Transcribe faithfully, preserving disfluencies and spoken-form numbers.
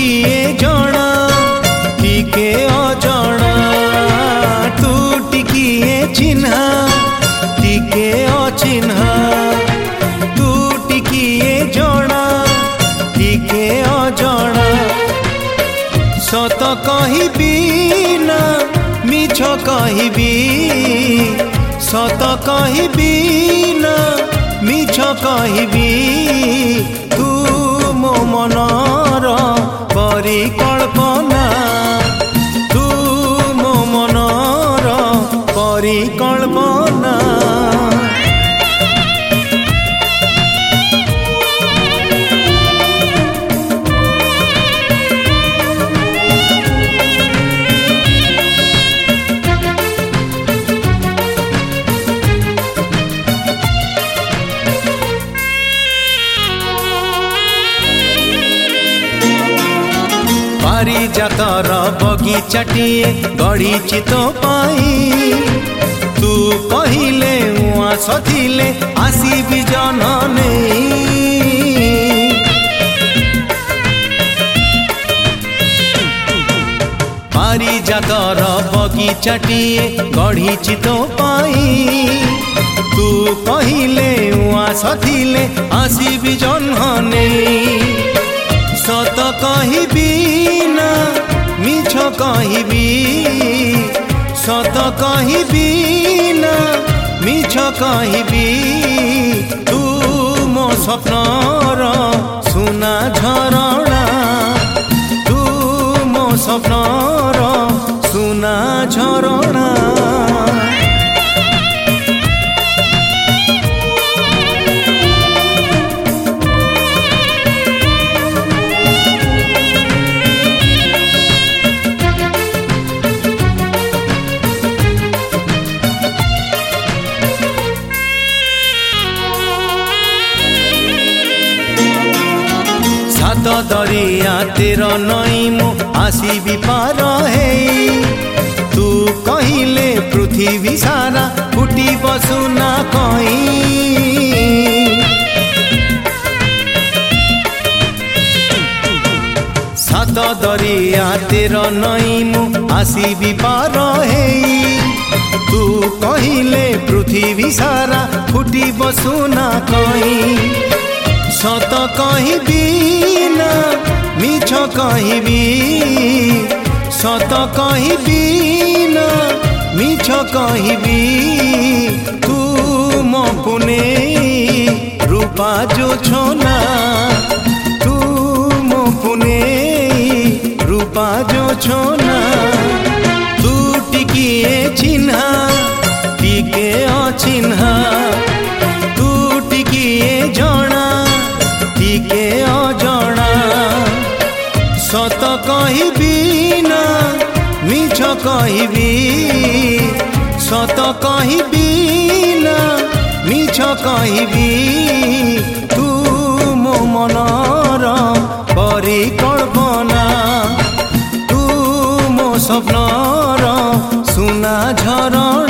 टिकिए जणा टिके अजणा तू टिकिए चिन्हा टिके अचिन्हा तू टिकिए जणा टिके अजणा सत कहबी ना मिछ कहबी सत कहबी ना मिछ कहबी तू मो मनर परिकल्पना तू मो मनर परिकल्पना पारिजातर बगीचाटिए गढ़ी तो पाई तू कहिले उआस थिले आसीबी जनने पारिजातर बगीचाटिए गढ़ी तो पाई तू कहिले उआस थिले आसीबी जनने सत कहबी ना मिछ कहबी सत कहबी ना मिछ कहबी तू मो स्वप्नर सुना झरणा तू मो स्वप्नर सुना झरणा सात दरिया तेर नई मु आसीबी पार है तू कहिले पृथ्वी सारा फुटी बसुना कहीं सात दरिया तेर नई मु आसीबी पार है तू कहिले पृथ्वी सारा फुटी बसुना कहीं सत कहबी ना मिछ कहबी सत कहबी ना मिछ कहबी तू मो पुने रूपा जो छोना तू मो पुने रूपा जो छोना तू टिकिए चिन्हा टिके अचिन्हा तू टिकिए जणा टिके अजणा सत कहबी ना मिछ कहबी सत कहबी ना मिछ कहबी तू मो मनर परिकल्पना तू मो स्वप्नर सुना झरणा।